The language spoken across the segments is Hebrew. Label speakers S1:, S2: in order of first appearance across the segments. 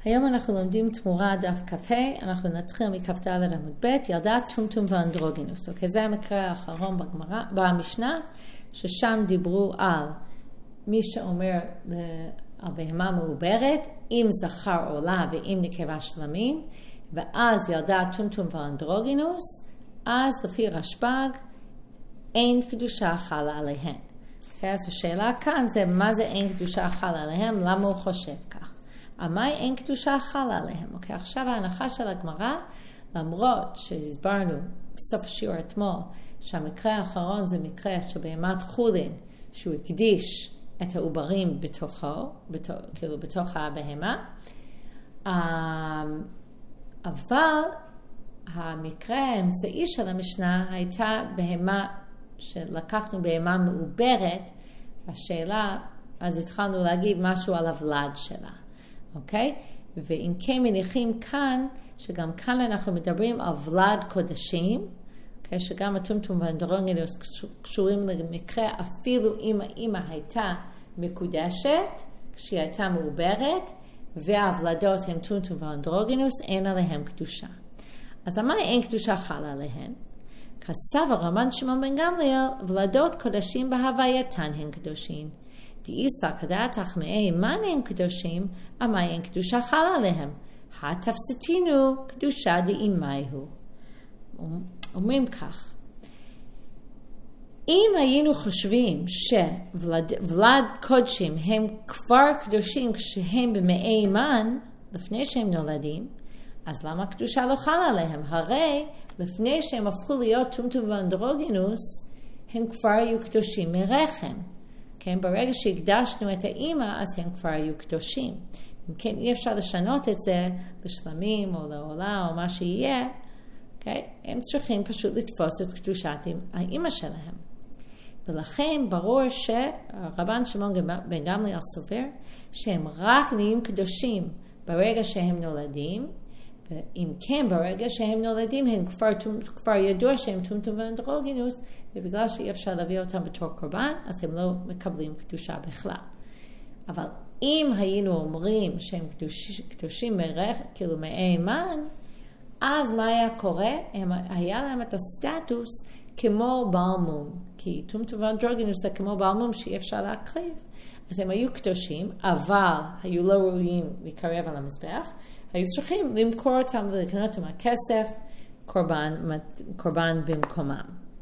S1: היום אנחנו לומדים תמורה דף כ"ה, אנחנו נתחיל מכ"ד עמוד ב', ילדת טומטום ואנדרוגינוס. אוקיי, זה המקרה האחרון בגמרא, במשנה, ששם דיברו על מי שאומר על בהמה מעוברת, אם זכר עולה ואם נקבה שלמים, ואז ילדת טומטום ואנדרוגינוס, אז לפי רשב"ג אין קדושה חלה עליהן. אוקיי, אז השאלה כאן זה מה זה אין קדושה חלה עליהם, למה הוא חושב כך? אמי אין קדושה חלה עליהם. אוקיי, עכשיו ההנחה של הגמרא, למרות שהסברנו בסוף השיעור אתמול, שהמקרה האחרון זה מקרה שבהמת חולין, שהוא הקדיש את העוברים בתוכו, כאילו בתוך הבהמה, אבל המקרה האמצעי של המשנה הייתה בהמה, שלקחנו בהמה מעוברת, השאלה, אז התחלנו להגיד משהו על הוולד שלה. אוקיי? ואם כן מניחים כאן, שגם כאן אנחנו מדברים על ולד קודשים, אוקיי? שגם הטומטום והאנדרוגינוס קשורים למקרה, אפילו אם האמא הייתה מקודשת, כשהיא הייתה מעוברת, והוולדות הם טומטום ואנדרוגינוס, אין עליהם קדושה. אז אמי אין קדושה חלה עליהן? כסב הרבן שמעון בן גמליאל, ולדות קודשים בהווייתן הן קדושים. דאיסא כדעת טמאי מן הם קדושים, אמי אין קדושה חלה עליהם. התפסתינו קדושה דאימייהו. אומרים כך, אם היינו חושבים שוולד קודשים הם כבר קדושים כשהם במאי מן, לפני שהם נולדים, אז למה הקדושה לא חלה עליהם? הרי לפני שהם הפכו להיות טומטום ואנדרוגינוס, הם כבר היו קדושים מרחם. כן, ברגע שהקדשנו את האמא, אז הם כבר היו קדושים. אם כן, אי אפשר לשנות את זה לשלמים או לעולה או מה שיהיה, okay? הם צריכים פשוט לתפוס את קדושת האמא שלהם. ולכן ברור שהרבן שמעון בן גמליאל סובר שהם רק נהיים קדושים ברגע שהם נולדים, ואם כן, ברגע שהם נולדים, הם כבר ידוע שהם טומטום ואנדרוגינוס, ובגלל שאי אפשר להביא אותם בתור קורבן, אז הם לא מקבלים קדושה בכלל. אבל אם היינו אומרים שהם קדושים כאילו מאי מן, אז מה היה קורה? היה להם את הסטטוס כמו בעל מום, כי טומטום ואנדרוגינוס זה כמו בעל מום שאי אפשר להקריב. אז הם היו קדושים, אבל היו לא ראויים לקרב על המזבח, היו צריכים למכור אותם ולקנות אותם הכסף, קורבן במקומם.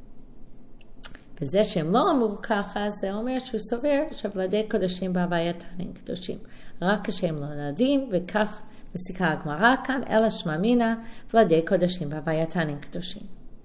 S1: וזה שהם לא אמרו ככה, זה אומר שהוא סובר שוולדי קודשים בהווייתן הם קדושים. רק כשהם לא נולדים, וכך מסיקה הגמרא כאן, אלא שמע מינא, ולדי קודשים בהווייתן הם קדושים.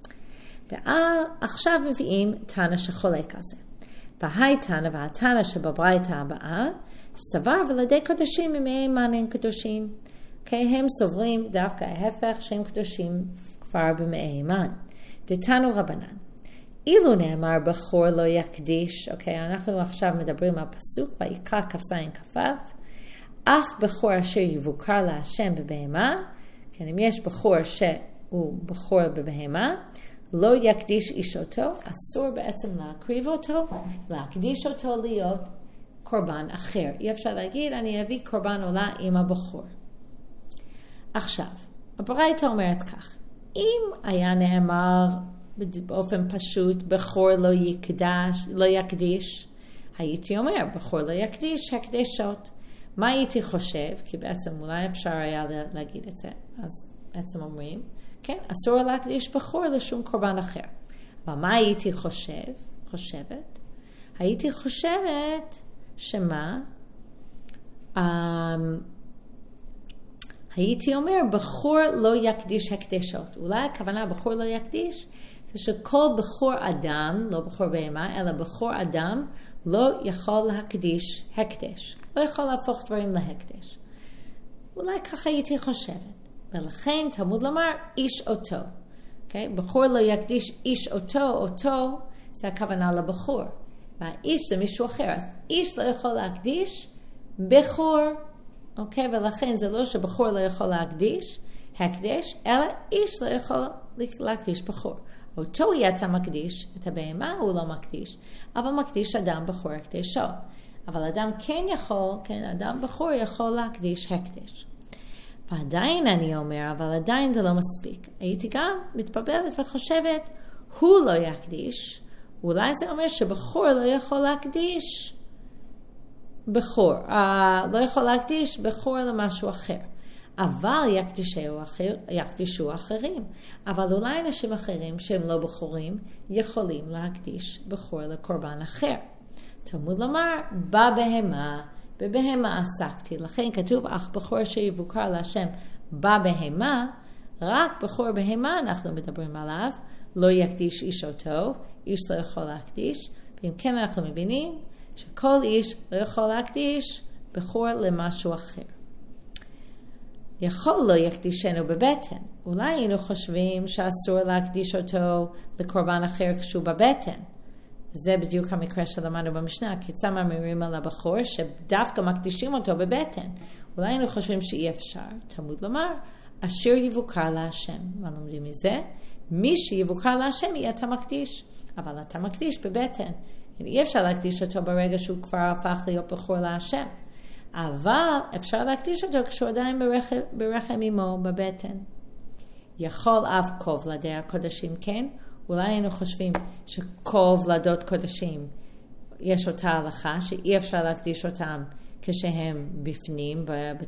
S1: ועכשיו מביאים תנא שחולק על זה. בהי תנא והתנא שבברייתא הבאה, סבר ולדי קודשים ממאי מן הם קדושים. כי הם סוברים דווקא ההפך שהם קדושים כבר במאי מן. דתנו רבנן. אילו נאמר בחור לא יקדיש, אוקיי, אנחנו עכשיו מדברים על פסוק, ויקרא כ"ז כ"ו, אך בחור אשר יבוקר להשם בבהמה, כן, אם יש בחור שהוא בחור בבהמה, לא יקדיש איש אותו, אסור בעצם להקריב אותו, להקדיש אותו להיות קורבן אחר. אי אפשר להגיד, אני אביא קורבן עולה עם הבחור. עכשיו, הברייתא אומרת כך, אם היה נאמר באופן פשוט, בחור לא יקדיש, הייתי אומר, בחור לא יקדיש, הקדשות. מה הייתי חושב? כי בעצם אולי אפשר היה להגיד את זה. אז בעצם אומרים, כן, אסור להקדיש בחור לשום קורבן אחר. אבל מה הייתי חושבת? הייתי חושבת שמה? הייתי אומר, בחור לא יקדיש הקדשות. אולי הכוונה בחור לא יקדיש, זה שכל בחור אדם, לא בחור בהמה, אלא בחור אדם, לא יכול להקדיש הקדש. לא יכול להפוך דברים להקדש. אולי ככה הייתי חושבת. ולכן תלמוד לומר, איש אותו. Okay? בחור לא יקדיש איש אותו, זה הכוונה לבחור. והאיש זה מישהו אחר. אז איש לא יכול להקדיש בחור. אוקיי? ולכן זה לא שבחור לא יכול להקדיש הקדש, אלא איש לא יכול להקדיש בחור. אותו יצא מקדיש, את הבהמה הוא לא מקדיש, אבל מקדיש אדם בחור הקדשו. אבל אדם כן יכול, כן, אדם בחור יכול להקדיש הקדש. ועדיין אני אומר, אבל עדיין זה לא מספיק. הייתי גם מתבלבלת וחושבת, הוא לא יקדיש, אולי זה אומר שבחור לא יכול להקדיש לא יכול להקדיש בחור למשהו אחר. אבל יקדישו אחרים. אבל אולי אנשים אחרים שהם לא בחורים יכולים להקדיש בחור לקורבן אחר. תלמוד לומר, בבהמה עסקתי. לכן כתוב, אך בחור שיבוקר להשם בבהמה, רק בחור בהמה אנחנו מדברים עליו, לא יקדיש איש אותו, איש לא יכול להקדיש, ואם כן אנחנו מבינים שכל איש לא יכול להקדיש בחור למשהו אחר. יכול לא יקדישנו בבטן. אולי היינו חושבים שאסור להקדיש אותו לקורבן אחר כשהוא בבטן. זה בדיוק המקרה שלמדנו במשנה, כיצד מאמירים על הבחור שדווקא מקדישים אותו בבטן. אולי היינו חושבים שאי אפשר. תלמוד לומר, אשר יבוקר להשם. מה לומדים מזה? מי שיבוקר להשם יהיה אתה מקדיש. אבל אתה מקדיש בבטן. אי אפשר להקדיש אותו ברגע שהוא כבר הפך להיות בחור להשם. אבל אפשר להקדיש אותו כשהוא עדיין ברחם אמו בבטן. יכול אב קוב לדי הקודשים, כן? אולי היינו חושבים שקוב לדות קודשים יש אותה הלכה, שאי אפשר להקדיש אותם כשהם בפנים,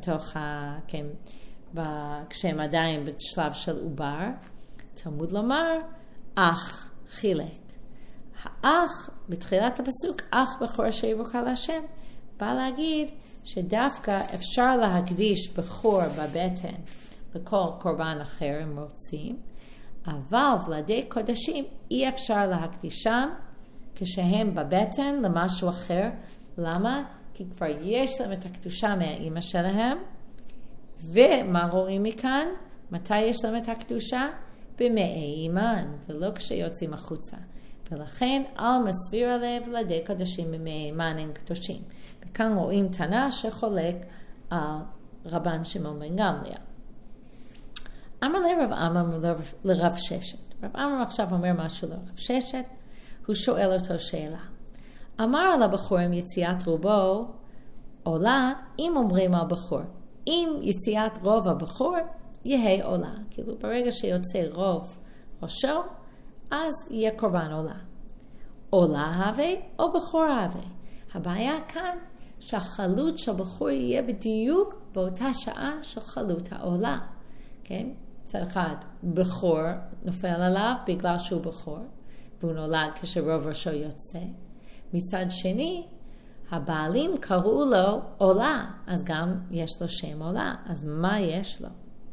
S1: כשהם עדיין בשלב של עובר. תלמוד לומר, אך חילק. האח, בתחילת הפסוק, אח בחור שיבוקר להשם, בא להגיד שדווקא אפשר להקדיש בחור בבטן לכל קורבן אחר אם רוצים, אבל ולדי קודשים אי אפשר להקדישם כשהם בבטן למשהו אחר. למה? כי כבר יש להם את הקדושה מהאמא שלהם, ומה רואים מכאן? מתי יש להם את הקדושה? במעי אימן, ולא כשיוצאים החוצה. ולכן על מסביר הלב ולדי קודשים במעי אימן הם קדושים. וכאן רואים תנא שחולק על רבן שמעון בן גמליאל. אמר לרב עמר לרב ששת. רב עמר עכשיו אומר משהו לרב ששת, הוא שואל אותו שאלה. אמר על הבחור עם יציאת רובו עולה, אם אומרים על בחור, אם יציאת רוב הבחור יהיה עולה. כאילו ברגע שיוצא רוב ראשו, אז יהיה קורבן עולה. עולה הווה או בחור הווה. הבעיה כאן שהחלות של בחור יהיה בדיוק באותה שעה של חלות העולה. כן? מצד אחד, בחור נופל עליו בגלל שהוא בחור, והוא נולד כשרוב ראשו יוצא. מצד שני, הבעלים קראו לו עולה, אז גם יש לו שם עולה. אז מה יש לו?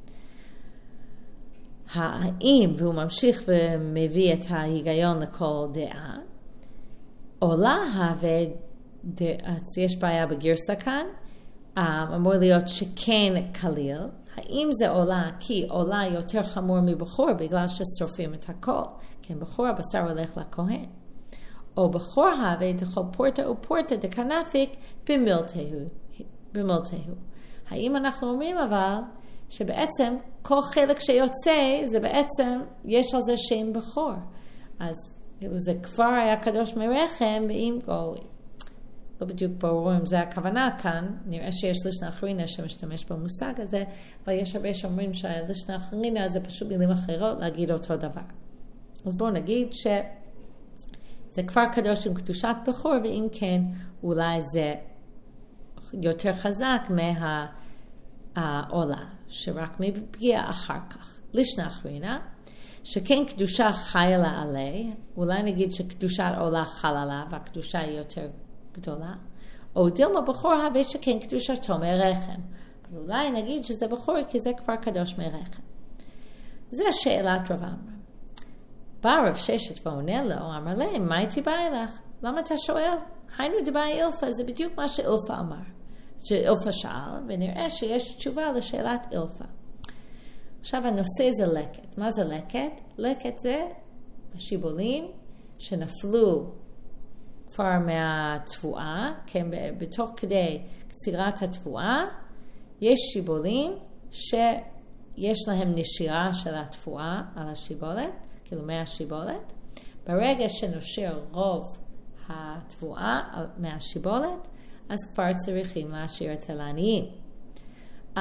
S1: האם, והוא ממשיך ומביא את ההיגיון לכל דעה, עולה הווה, אז יש בעיה בגרסה כאן, אמור להיות שכן כליל. האם זה עולה כי עולה יותר חמור מבחור בגלל ששורפים את הכל? כן, בחור הבשר הולך לכהן. או בחור הווה דכל פורטה ופורטה דקנפיק במילתהו. האם אנחנו אומרים אבל שבעצם כל חלק שיוצא זה בעצם יש על זה שם בחור. אז זה כבר היה קדוש מרחם, ואם לא בדיוק ברור אם זה הכוונה כאן, נראה שיש לשנה אחרינה שמשתמש במושג הזה, אבל יש הרבה שאומרים שהלשנה אחרינה זה פשוט מילים אחרות להגיד אותו דבר. אז בואו נגיד שזה כבר קדוש עם קדושת בחור, ואם כן אולי זה יותר חזק מהעולה, שרק מפגיע אחר כך. לשנה אחרינה, שכן קדושה חיה לה עלי, אולי נגיד שקדושת עולה חלה לה, והקדושה היא יותר גדולה, או דילמה בחור הווה שכן קדושתו מרחם. אולי נגיד שזה בחור כי זה כבר קדוש מרחם. זה שאלת רב עמרם. בא רב ששת ועונה לו, אמר להם, מה הייתי בא אליך? למה אתה שואל? היינו דבאי אילפה, זה בדיוק מה שאילפה אמר. שאילפה שאל, ונראה שיש תשובה לשאלת אילפה. עכשיו הנושא זה לקט. מה זה לקט? לקט זה השיבולים שנפלו כבר מהתבואה, כן, בתוך כדי קצירת התבואה, יש שיבולים שיש להם נשירה של התבואה על השיבולת, כאילו מהשיבולת. ברגע שנושר רוב התבואה מהשיבולת, אז כבר צריכים להשאיר את העניים. אז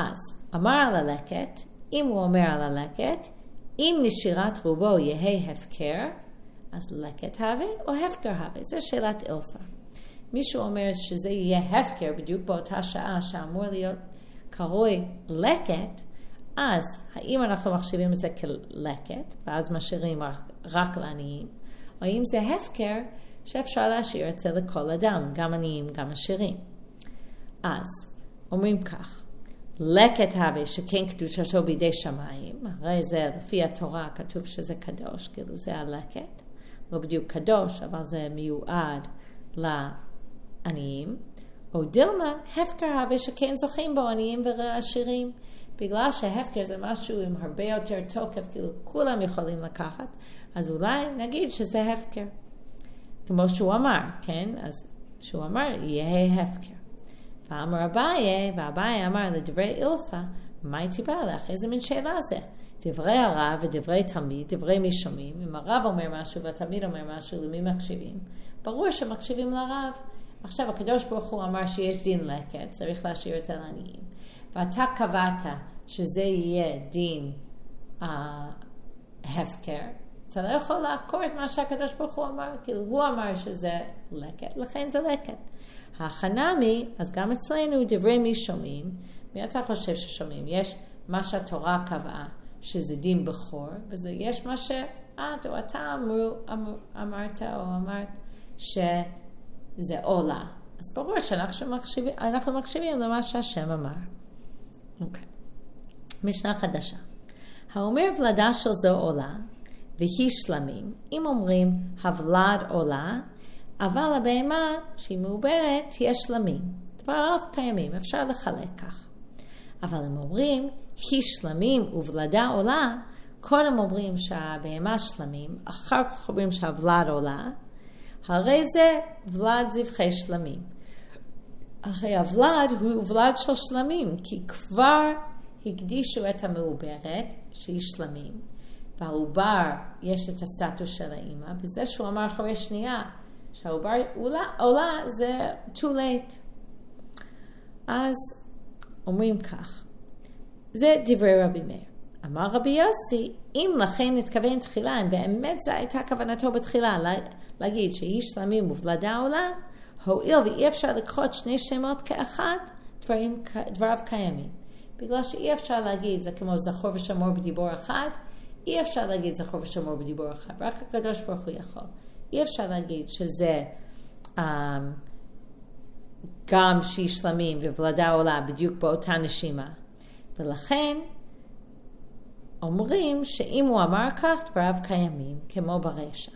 S1: אמר על הלקט, אם הוא אומר על הלקט, אם נשירת רובו יהיה הפקר, אז לקט הווה או הפקר הווה? זו שאלת אלפה. מישהו אומר שזה יהיה הפקר בדיוק באותה שעה שאמור להיות קרוי לקט, אז האם אנחנו מחשיבים את זה כלקט, ואז משאירים רק לעניים, או אם זה הפקר שאפשר להשאיר את זה לכל אדם, גם עניים, גם עשירים. אז אומרים כך, לקט הווה שכן קדושתו בידי שמיים, הרי זה לפי התורה כתוב שזה קדוש, כאילו זה הלקט, לא בדיוק קדוש, אבל זה מיועד לעניים, או דילמה, הפקר הווה שכן זוכים בו עניים ועשירים, בגלל שהפקר זה משהו עם הרבה יותר תוקף, כאילו כולם יכולים לקחת, אז אולי נגיד שזה הפקר. כמו שהוא אמר, כן? אז שהוא אמר, יהיה הפקר. ואמר אביי, ואביי אמר לדברי אילפה, מה הייתי בא לך? איזה מין שאלה זה? דברי הרב ודברי תלמיד, דברי מי שומעים. אם הרב אומר משהו והתלמיד אומר משהו, למי מקשיבים? ברור שמקשיבים לרב. עכשיו הקדוש ברוך הוא אמר שיש דין לקט, צריך להשאיר את זה לעניים. ואתה קבעת שזה יהיה דין הפקר, אתה לא יכול לעקור את מה שהקדוש ברוך הוא אמר, כאילו הוא אמר שזה לקט, לכן זה לקט. החנמי, אז גם אצלנו דברי מי שומעים, מי אתה חושב ששומעים? יש מה שהתורה קבעה, שזה דין בחור, ויש מה שאת או אתה אמרת או אמרת שזה עולה. אז ברור שאנחנו מקשיבים למה שהשם אמר. אוקיי. משנה חדשה. האומר ולדה של זו עולה, והיא שלמים, אם אומרים הוולד עולה, אבל הבהמה שהיא מעוברת תהיה שלמים. דבריו קיימים, אפשר לחלק כך. אבל אם אומרים היא שלמים וולדה עולה, קודם אומרים שהבהמה שלמים, אחר כך אומרים שהוולד עולה, הרי זה ולד זבחי שלמים. הרי הוולד הוא ולד של שלמים, כי כבר הקדישו את המעוברת שהיא שלמים, והעובר יש את הסטטוס של האמא, וזה שהוא אמר אחרי שנייה, שהעובר עולה זה too late. אז אומרים כך, זה דברי רבי מאיר. אמר רבי יוסי, אם לכן נתכוון תחילה, אם באמת זו הייתה כוונתו בתחילה, להגיד שהיא שלמים ובלדה עולה, הואיל ואי אפשר לקחות שני שמות כאחד, דבריו קיימים. בגלל שאי אפשר להגיד, זה כמו זכור ושמור בדיבור אחד, אי אפשר להגיד זכור ושמור בדיבור אחד, רק הקדוש ברוך הוא יכול. אי אפשר להגיד שזה גם שהיא שלמים ובלדה עולה בדיוק באותה נשימה. ולכן אומרים שאם הוא אמר כך, דבריו קיימים, כמו ברשע.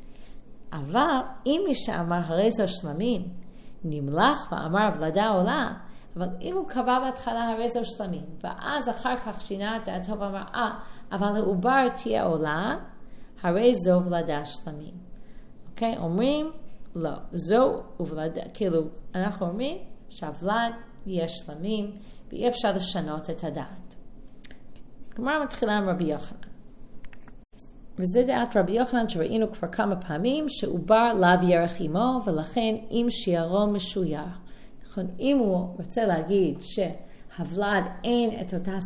S1: אבל אם מי שאמר הרי זו שלמים, נמלך ואמר ולדה עולה, אבל אם הוא קבע בהתחלה הרי זו שלמים, ואז אחר כך שינה את דעתו ואמר, אבל העובר תהיה עולה, הרי זו ולדה שלמים. אוקיי? אומרים, לא, זו ולדה, כאילו, אנחנו אומרים שהוולד יהיה שלמים, ואי אפשר לשנות את הדעת. גמרא מתחילה עם רבי יוחנן. וזה דעת רבי יוחנן שראינו כבר כמה פעמים, שעובר לאו ירך עמו, ולכן אם שיערו משויר. נכון, אם הוא רוצה להגיד שהוולד אין את אותו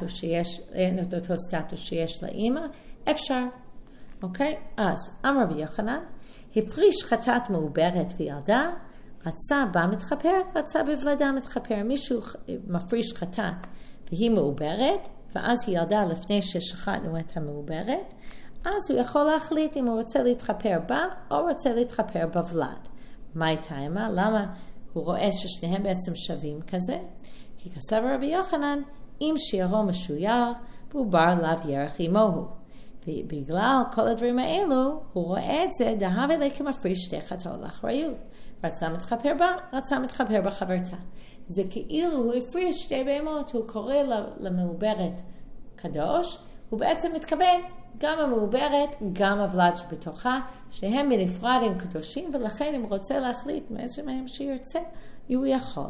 S1: סטטוס שיש לאמא, אפשר. אוקיי? אז, אמר רבי יוחנן, הפריש חטאת מעוברת וילדה, רצה בה מתחפרת, רצה בוולדה מתחפר. מישהו מפריש חטאת והיא מעוברת, ואז היא ילדה לפני ששחטנו את המעוברת, אז הוא יכול להחליט אם הוא רוצה להתחפר בה או רוצה להתחפר בוולד. מה הייתה אמה? למה הוא רואה ששניהם בעצם שווים כזה? כי כסב רבי יוחנן, אם שיערו משויר, והוא בר לאו ירך עמו. ובגלל כל הדברים האלו, הוא רואה את זה, דהווה לי כמפריש שתי חטאות לאחריות. רצה מתחפר בה, רצה מתחפר בחברתה. זה כאילו הוא הפריש שתי בהמות, הוא קורא למעוברת קדוש, הוא בעצם מתכוון גם המעוברת, גם הוולד שבתוכה, שהם בנפרד הם קדושים, ולכן אם רוצה להחליט מאיזה מהם שירצה, הוא יכול.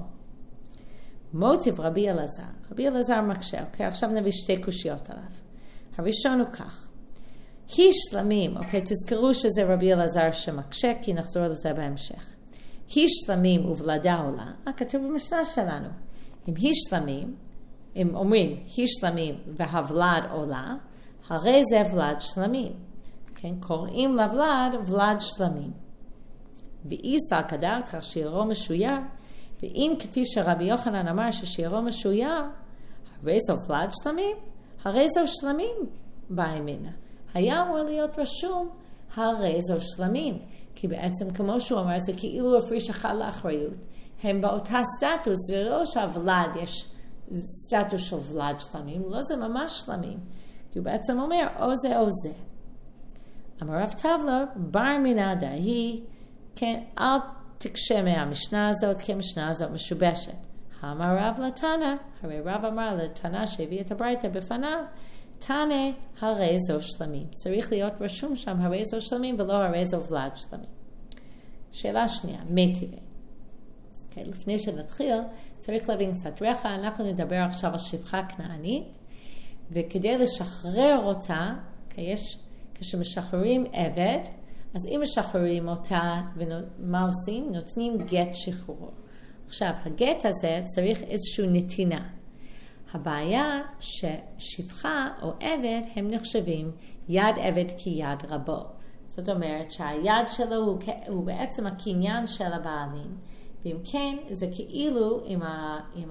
S1: מוטיב רבי אלעזר. רבי אלעזר מקשה, אוקיי? עכשיו נביא שתי קושיות עליו. הראשון הוא כך. היא שלמים, אוקיי? תזכרו שזה רבי אלעזר שמקשה, כי נחזור לזה בהמשך. היא שלמים ובלדה עולה, כתוב במשנה שלנו. אם היא שלמים, אם אומרים היא שלמים והוולד עולה, הרי זה ולד שלמים. כן, קוראים לוולד ולד שלמים. ואיסא כדרתך שיערו משויר, ואם כפי שרבי יוחנן אמר ששיערו משויר, הרי זו ולד שלמים, הרי זו שלמים באמינה. היה אמור להיות רשום, הרי זו שלמים. כי בעצם כמו שהוא אמר, זה כאילו הפריש אחד לאחריות. הם באותה סטטוס, זה לא שהוולד יש סטטוס של ולד שלמים, לא זה ממש שלמים. כי הוא בעצם אומר, או זה או זה. אמר רב טבלה, בר מנדה היא, כן, אל תקשה מהמשנה הזאת, כי המשנה הזאת משובשת. אמר רב לתנא, הרי רב אמר לתנא שהביא את הברייתא בפניו, תנא הרי זו שלמים. צריך להיות רשום שם הרי זו שלמים ולא הרי זו ולד שלמים. שאלה שנייה, מטיבי. Okay, לפני שנתחיל, צריך להבין קצת רקע, אנחנו נדבר עכשיו על שפחה כנענית, וכדי לשחרר אותה, כשמשחררים עבד, אז אם משחררים אותה, ומה עושים? נותנים גט שחרור. עכשיו, הגט הזה צריך איזושהי נתינה. הבעיה ששפחה או עבד הם נחשבים יד עבד כיד רבו. זאת אומרת שהיד שלו הוא בעצם הקניין של הבעלים. ואם כן, זה כאילו אם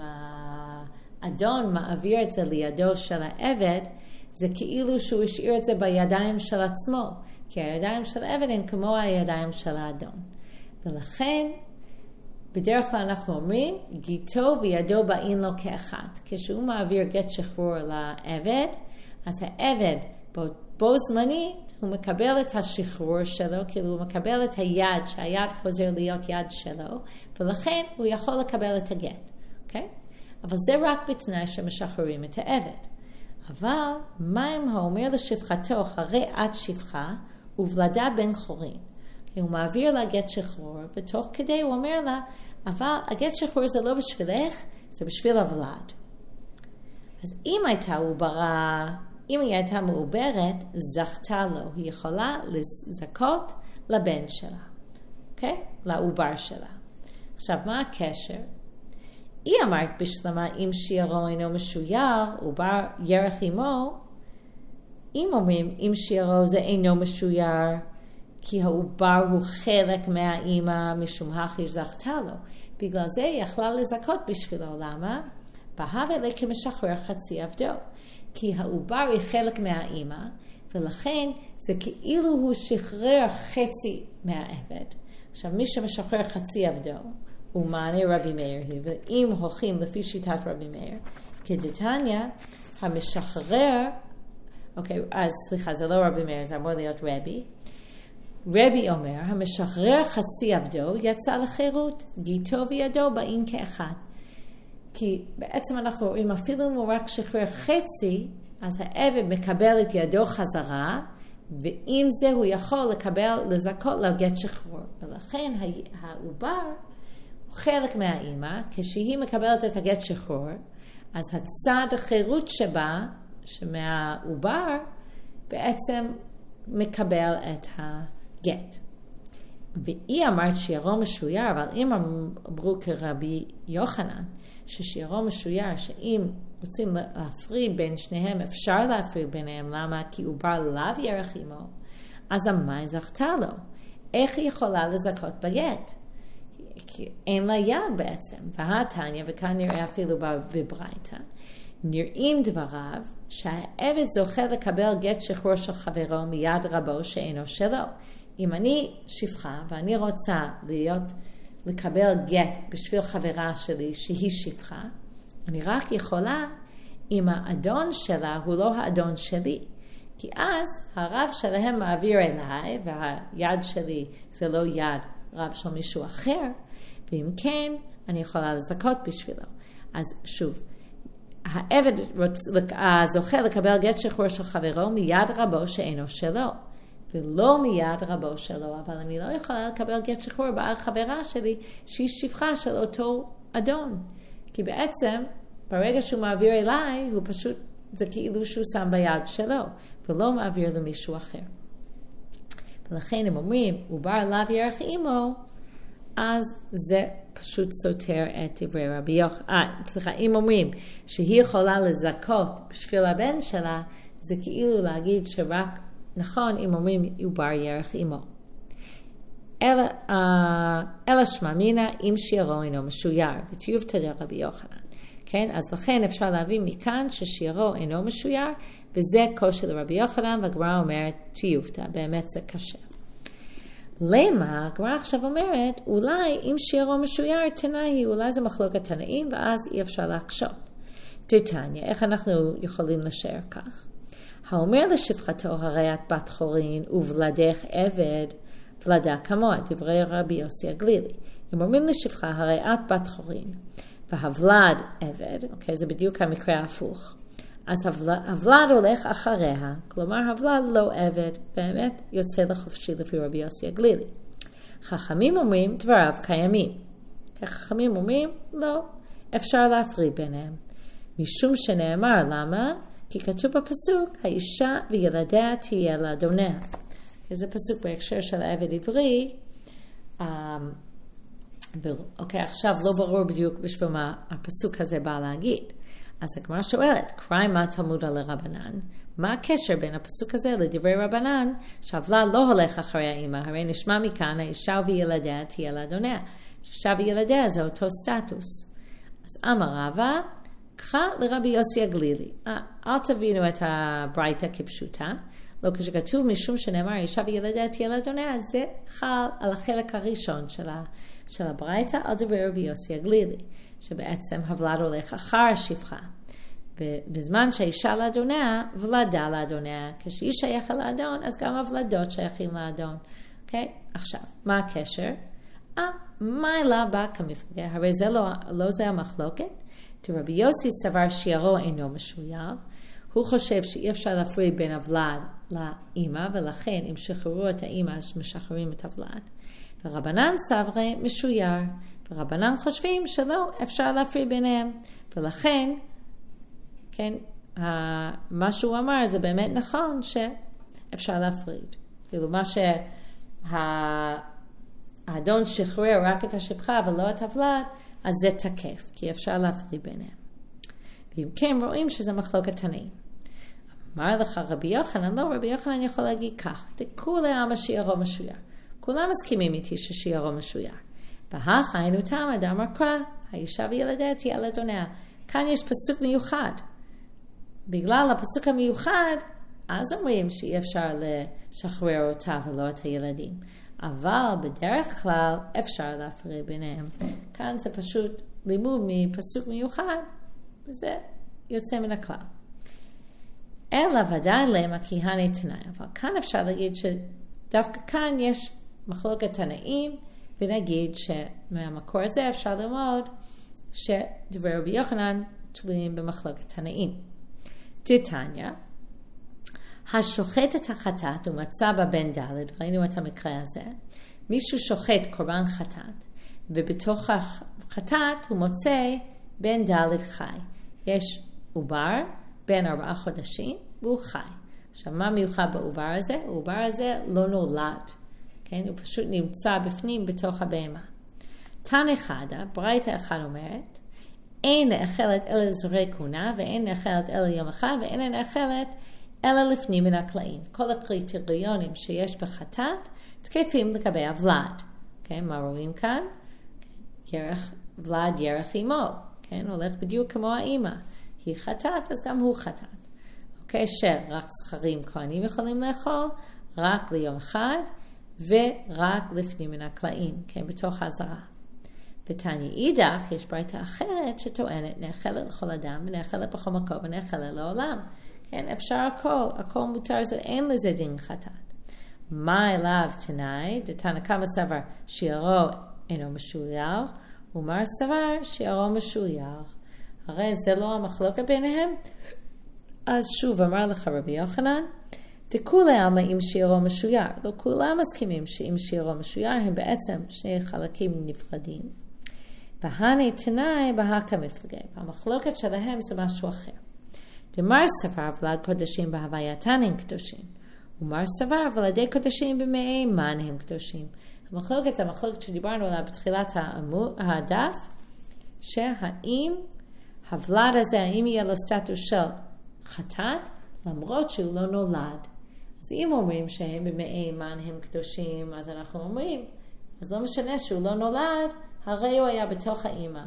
S1: האדון מעביר את זה לידו של העבד, זה כאילו שהוא השאיר את זה בידיים של עצמו. כי הידיים של העבד הן כמו הידיים של האדון. ולכן, בדרך כלל אנחנו אומרים, גיטו וידו באין לו כאחד. כשהוא מעביר גט שחרור לעבד, אז העבד בו זמני, הוא מקבל את השחרור שלו, כאילו הוא מקבל את היד, שהיד חוזר להיות יד שלו, ולכן הוא יכול לקבל את הגט. אוקיי? אבל זה רק בתנאי שמשחררים את העבד. אבל מה אם הוא אומר לשפחתו, הרי את שפחה, ובלדה בן חורין. הוא מעביר לה גט שחרור, ותוך כדי הוא אומר לה, אבל הגט שחרור זה לא בשבילך, זה בשביל הוולד. אז אם היא הייתה מעוברת, זכתה לו, היא יכולה לזכות לבן שלה, אוקיי? לעובר שלה. עכשיו, מה הקשר? היא אמרת בשלמה, אם שיערו אינו משויר, עובר ירח עמו, אם אומרים, אם שיערו זה אינו משויר, כי העובר הוא חלק מהאימא משום הכי זכתה לו. בגלל זה היא יכלה לזכות בשבילו. למה? בהווה לה כמשחרר חצי עבדו. כי העובר היא חלק מהאימא, ולכן זה כאילו הוא שחרר חצי מהעבד. עכשיו, מי שמשחרר חצי עבדו, הוא מענה רבי מאיר. ואם הולכים לפי שיטת רבי מאיר, כדתניא, המשחרר, אוקיי, אז סליחה, זה לא רבי מאיר, זה אמור להיות רבי. רבי אומר, המשחרר חצי עבדו יצא לחירות, גיטו וידו באים כאחד. כי בעצם אנחנו רואים, אפילו אם הוא רק שחרר חצי, אז העבד מקבל את ידו חזרה, ועם זה הוא יכול לזכות לגט שחרור. ולכן העובר הוא חלק מהאימא, כשהיא מקבלת את הגט שחרור, אז הצד החירות שבה, שמהעובר, בעצם מקבל את הגט. והיא אמרת שיערו משויר, אבל אם אמרו כרבי יוחנן, ששיערו משויר, שאם רוצים להפריד בין שניהם, אפשר להפריד ביניהם, למה? כי עובר לאו ירח עמו, אז המאי זכתה לו. איך היא יכולה לזכות בגט? כי אין לה יד בעצם. והתניא, וכאן נראה אפילו בברייתא, נראים דבריו שהעבד זוכה לקבל גט שחרור של חברו מיד רבו שאינו שלו. אם אני שפחה ואני רוצה לקבל גט בשביל חברה שלי שהיא שפחה, אני רק יכולה אם האדון שלה הוא לא האדון שלי. כי אז הרב שלהם מעביר אליי, והיד שלי זה לא יד רב של מישהו אחר, ואם כן, אני יכולה לזכות בשבילו. אז שוב, העבד זוכה לקבל גט שחרור של חברו מיד רבו שאינו שלו, ולא מיד רבו שלו, אבל אני לא יכולה לקבל גט שחרור בעל חברה שלי שהיא שפחה של אותו אדון. כי בעצם, ברגע שהוא מעביר אליי, הוא פשוט, זה כאילו שהוא שם ביד שלו, ולא מעביר למישהו אחר. ולכן הם אומרים, עובר לאו ירח עמו, אז זה פשוט סותר את דברי רבי יוחנן. אם אומרים שהיא יכולה לזכות בשביל הבן שלה, זה כאילו להגיד שרק נכון אם אומרים עובר ירך אמו. אלא שמע מינא אם שיערו אינו משויר, וטיובתא דרבי יוחנן. כן, אז לכן אפשר להבין מכאן ששיערו אינו משויר, וזה קושי לרבי יוחנן, והגמרא אומרת טיובתא, באמת זה קשה. למה? הגמרא עכשיו אומרת, אולי אם שיערו משויר תנאי, אולי זה מחלוקת תנאים, ואז אי אפשר להקשות. דתניא, איך אנחנו יכולים לשער כך? האומר לשפחתו, הרי את בת חורין ובלדך עבד, ולדה כמוה, דברי רבי יוסי הגלילי. אם אומרים לשפחה, הרי את בת חורין, והוולד עבד, אוקיי, זה בדיוק המקרה ההפוך. אז הוולד הולך אחריה, כלומר הוולד לא עבד, באמת יוצא לחופשי לפי רבי יוסי הגלילי. חכמים אומרים, דבריו קיימים. חכמים אומרים, לא, אפשר להפריד ביניהם. משום שנאמר, למה? כי כתוב בפסוק, האישה וילדיה תהיה לאדוניה. זה פסוק בהקשר של העבד עברי. אוקיי, עכשיו לא ברור בדיוק בשביל מה הפסוק הזה בא להגיד. אז הגמרא שואלת, קראי מה תלמודה לרבנן? מה הקשר בין הפסוק הזה לדברי רבנן, שהוולד לא הולך אחרי האמא, הרי נשמע מכאן, האישה וילדיה תהיה לאדוניה. אישה וילדיה זה אותו סטטוס. אז אמר רבא, קחה לרבי יוסי הגלילי. אל תבינו את הברייתא כפשוטה. לא כשכתוב משום שנאמר אישה וילדיה תהיה לאדוניה, זה חל על החלק הראשון של הברייתא, על דברי רבי יוסי הגלילי, שבעצם הוולד הולך אחר השפחה. בזמן שהאישה לאדוניה, ולדה לאדוניה. כשהיא שייכה לאדון, אז גם הוולדות שייכים לאדון. אוקיי? עכשיו, מה הקשר? מה אליו בא כמפלגה? הרי זה לא זה המחלוקת. רבי יוסי סבר שיערו אינו משויר. הוא חושב שאי אפשר להפריד בין הוולד לאמא, ולכן אם שחררו את האמא, אז משחררים את הוולד. ורבנן סברי משויר, ורבנן חושבים שלא אפשר להפריד ביניהם. ולכן, כן, מה שהוא אמר זה באמת נכון שאפשר להפריד. כאילו מה שהאדון שחרר רק את השפחה ולא את הוולד, אז זה תקף, כי אפשר להפריד ביניהם. ואם כן, רואים שזה מחלוקת תנאים. אמר לך רבי יוחנן, לא, רבי יוחנן יכול להגיד כך, כולי עלמא שיערו משויר. כולם מסכימים איתי ששיערו משויר. בהך היינו תמא דאמר קרא, האישה וילדיה תהיה לאדוניה. כאן יש פסוק מיוחד. בגלל הפסוק המיוחד, אז אומרים שאי אפשר לשחרר אותה ולא את הילדים. אבל בדרך כלל אפשר להפריד ביניהם. כאן זה פשוט לימוד מפסוק מיוחד, וזה יוצא מן הכלל. אלא ודאי למה כי הני תנאי. אבל כאן אפשר להגיד שדווקא כאן יש מחלוקת תנאים, ונגיד שמהמקור הזה אפשר ללמוד שדברי רבי יוחנן תלויים במחלוקת תנאים. דתניא, השוחט את החטאת ומצא בבן ד', ראינו את המקרה הזה, מישהו שוחט קורבן חטאת, ובתוך החטאת הוא מוצא בן ד' חי. יש עובר בין 4 חודשים והוא חי. עכשיו מה מיוחד בעובר הזה? העובר הזה לא נולד, כן? הוא פשוט נמצא בפנים בתוך הבהמה. תנא חדא, ברייתא אחד אומרת, אין נאכלת אלא זרי כהונה, ואין נאכלת אלא יום אחד, ואין נאכלת אלא לפנים מן הקלעים. כל הקריטריונים שיש בחטאת תקפים לגבי הוולד. כן, מה רואים כאן? ולד ירך אמו. כן, הולך בדיוק כמו האמא. היא חטאת, אז גם הוא חטאת. אוקיי, שרק זכרים כהנים יכולים לאכול, רק ליום אחד, ורק לפנים מן הקלעים, כן, בתוך העזרה. בתניא אידך יש ברייתא אחרת שטוענת נאכלת לכל אדם, ונאכלת בכל מקום, ונאכלת לעולם. כן, אפשר הכל מותר, זה אין לזה דין חטאת. מה אליו תנאי? דתנא קמא סבר שיערו אינו משויר, ומר סבר שיערו משויר. הרי זה לא המחלוקת ביניהם. אז שוב אמר לך רבי יוחנן, דכולי עלמא אם שיערו משויר. לא כולם מסכימים שאם שיערו משויר הם בעצם שני חלקים נפרדים. והני תנאי בהקה מפלגי. והמחלוקת שלהם זה משהו אחר. דמר סבר ולד קודשים בהווייתן הם קדושים. ומר סבר ולדי קודשים במאי מן הם קדושים. המחלוקת שדיברנו עליה בתחילת הדף, שהאם הוולד הזה, האם יהיה לו סטטוס של חטאת, למרות שהוא לא נולד. אז אם אומרים שהם במאי מן הם קדושים, אז אנחנו אומרים, אז לא משנה שהוא לא נולד, הרי הוא היה בתוך האמא.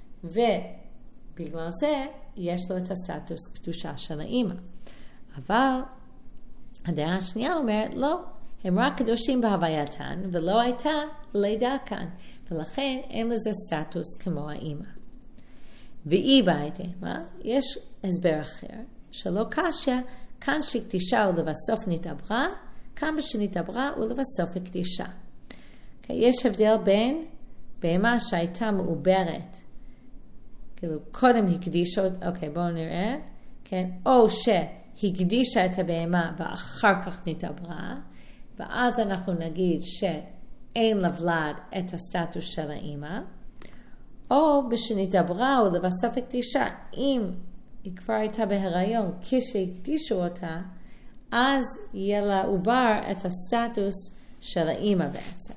S1: ובגלל זה יש לו את הסטטוס קדושה של האמא. אבל הדעה השנייה אומרת, לא, הם רק קדושים בהווייתן, ולא הייתה לידה כאן, ולכן אין לזה סטטוס כמו האמא. ואי בהתאמה, יש הסבר אחר, שלא קשיא, כאן שקדישה ולבסוף נתעברה, כאן בשנתעברה ולבסוף הקדישה. יש הבדל בין בהמה שהייתה מעוברת, כאילו קודם הקדישה, בואו נראה, כן, או שהקדישה את הבהמה ואחר כך נתעברה, ואז אנחנו נגיד שאין לבלד את הסטטוס של האמא, או בשנתעברה ולבסוף הקדישה, אם היא כבר הייתה בהיריון, כשהקדישו אותה, אז יהיה לעובר את הסטטוס של האמא בעצם.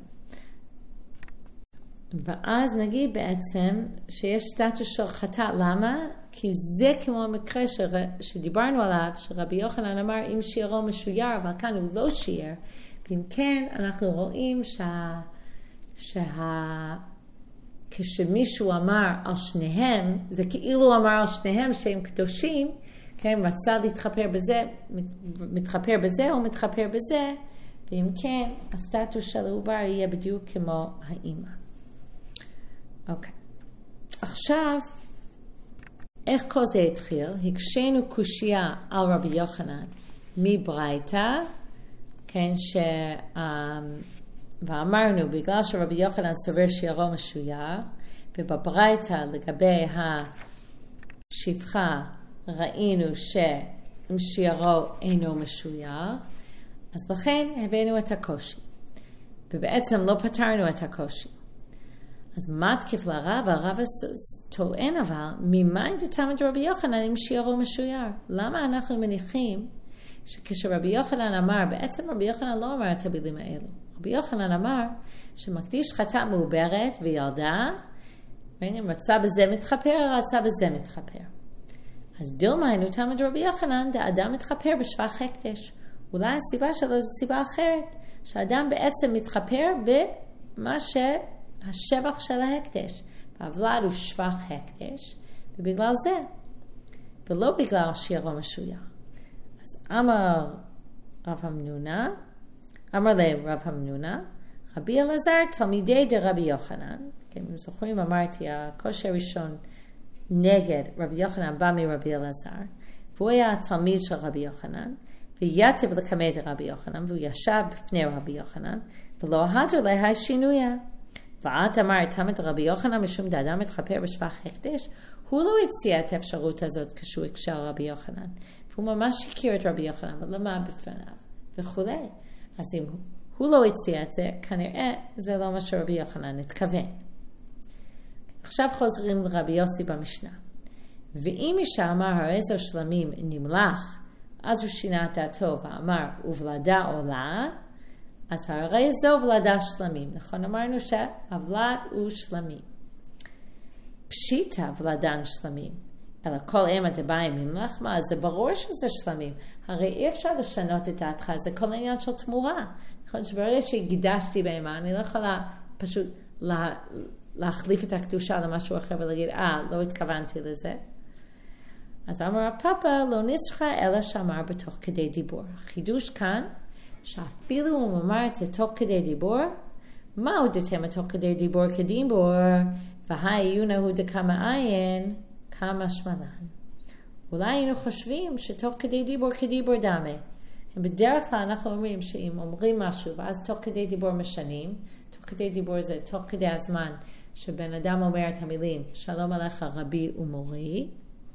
S1: ואז נגיד בעצם שיש סטטוס של חטא. למה? כי זה כמו המקרה שדיברנו עליו, שרבי יוחנן אמר אם שיערו משויר, אבל כאן הוא לא שיער. ואם כן, אנחנו רואים כשמישהו אמר על שניהם, זה כאילו אמר על שניהם שהם קדושים, כן, רצה להתחפר בזה, מתחפר בזה או מתחפר בזה, ואם כן, הסטטוס של העובר יהיה בדיוק כמו האמא. אוקיי. עכשיו, איך כל זה התחיל? הקשינו קושיה על רבי יוחנן מברייתא, כן, ואמרנו, בגלל שרבי יוחנן סובר שיערו משויר, ובברייתא לגבי השפחה ראינו שאם שיערו אינו משויר, אז לכן הבאנו את הקושי. ובעצם לא פתרנו את הקושי. אז מה תקף לרב? הרב טוען אבל, ממה דתלמד רבי יוחנן אם שיערו משויר? למה אנחנו מניחים שכשרבי יוחנן אמר, בעצם רבי יוחנן לא אמר את המילים האלו. רבי יוחנן אמר שמקדיש חטאת מעוברת וילדה, רצה בזה מתחפר, רצה בזה מתחפר. אז דילמה היינו תלמד רבי יוחנן, האדם מתחפר בשבח הקדש. אולי הסיבה שלו זו סיבה אחרת, שהאדם בעצם מתחפר במה שהשבח של ההקדש. והוולד הוא שבח הקדש, ובגלל זה, ולא בגלל שיערו משויר. אז אמר לרב המנונה, רבי אלעזר תלמידי דרבי יוחנן, כן, אם זוכרים אמרתי, הקושי הראשון נגד רבי יוחנן בא מרבי אלעזר, והוא היה התלמיד של רבי יוחנן, ויתב לקמא דרבי יוחנן, והוא ישב בפני רבי יוחנן, ולא הדו להי שינויה. ואת אמר תלמיד רבי יוחנן משום דאדם מתחפר בשבח הקדש, הוא לא הציע את האפשרות הזאת כשהוא הקשה על רבי יוחנן, והוא ממש הכיר את רבי יוחנן, ולמה בפניו, וכו'. אז אם הוא לא הציע את זה, כנראה זה לא מה שרבי יוחנן התכוון. עכשיו חוזרים לרבי יוסי במשנה. ואם אישה אמר הרי זו שלמים נמלח, אז הוא שינה את דעתו ואמר ובלדה עולה, אז הרי זו ולדה שלמים. נכון, אמרנו שהוולד הוא שלמים. פשיטה ולדן שלמים. אלא כל אימא דבאים נמלח, מה? זה ברור שזה שלמים. הרי אי אפשר לשנות את דעתך, זה כל העניין של תמורה. נכון, שברגע שהקדשתי באימא, אני לא יכולה פשוט להחליף את הקדושה למשהו אחר ולהגיד, לא התכוונתי לזה. אז אמר הפאפה, לא נצחה אלא שאמר בתוך כדי דיבור. החידוש כאן, שאפילו הוא אמר את זה תוך כדי דיבור, מה הוא דתם תוך כדי דיבור כדיבור, והעיונה הוא דקמה עין, כמה שמלן. אולי היינו חושבים שתוך כדי דיבור כדיבור דמה. בדרך כלל אנחנו אומרים שאם אומרים משהו, ואז תוך כדי דיבור משנים, תוך כדי דיבור זה תוך כדי הזמן, שבן אדם אומר את המילים, שלום עליך רבי ומורי,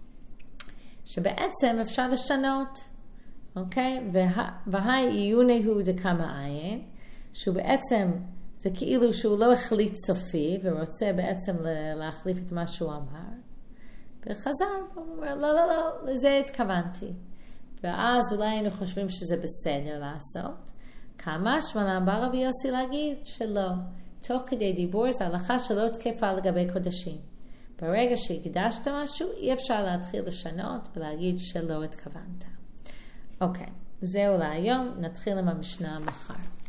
S1: שבעצם אפשר לשנות, אוקיי? והעיונה הוא דקמה עין, שהוא בעצם, זה כאילו שהוא לא החליט סופי, ורוצה בעצם להחליף את מה שהוא אמר. וחזר, הוא אומר, לא, לזה התכוונתי. ואז אולי היינו חושבים שזה בסדר לעשות, כמה שמלן בא רבי יוסי להגיד שלא. תוך כדי דיבור זה הלכה שלא תקפה לגבי קודשים. ברגע שהקדשת משהו, אי אפשר להתחיל לשנות ולהגיד שלא התכוונת. אוקיי, זהו להיום, נתחיל עם המשנה מחר.